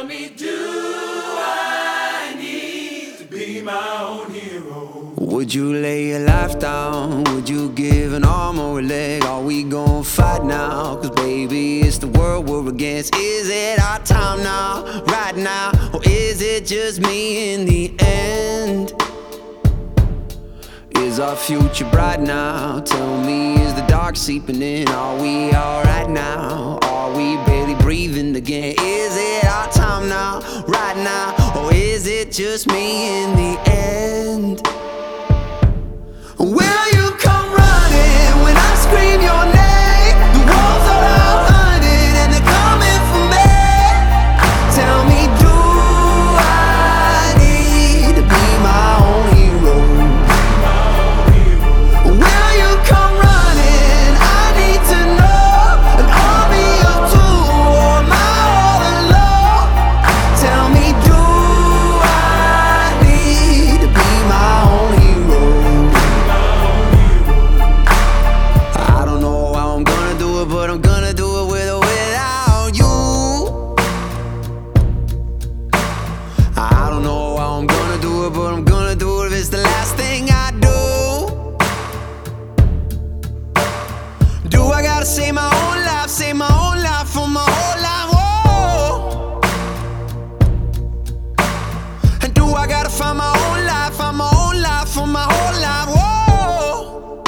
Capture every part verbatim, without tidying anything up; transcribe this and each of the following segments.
me, do I need to be my own hero? Would you lay your life down? Would you give an arm or a leg? Are we gon' fight now? Cause baby, it's the world we're against. Is it our time now, right now? Or is it just me in the end? Is our future bright now? Tell me, is the dark seeping in? Are we alright now? Are we barely breathing again? Is it our time now, right now? Or is it just me in the end? Will you come running when I scream your name? The walls are out hunting and they're coming for me. Tell me, do I need to be my own hero? Will you come running? I need to know. An army of two or am I all alone? Tell me, do I need to be my own hero? But I'm gonna do it with or without you. I don't know how I'm gonna do it, but I'm gonna do it if it's the last thing I do. Do I gotta save my own life, save my own life for my whole life? Whoa. And do I gotta find my own life, find my own life for my whole life? Whoa.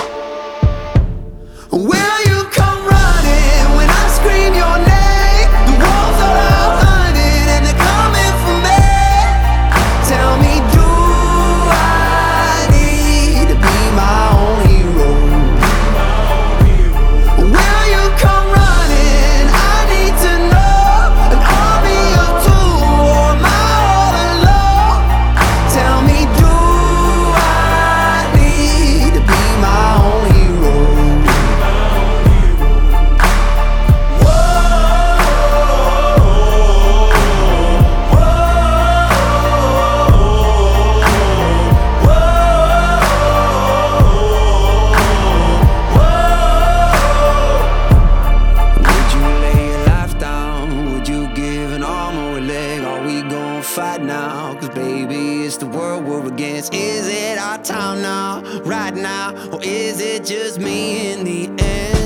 Will you come when I scream your name? The walls are out hunting and they're coming for me. Tell me, do I need to be my own hero? Will you come running? I need to know. An army of two or am I all alone? Tell me, do I need to be my own hero? Fight now, cause baby, it's the world we're against. Is it our time now, right now? Or is it just me in the end?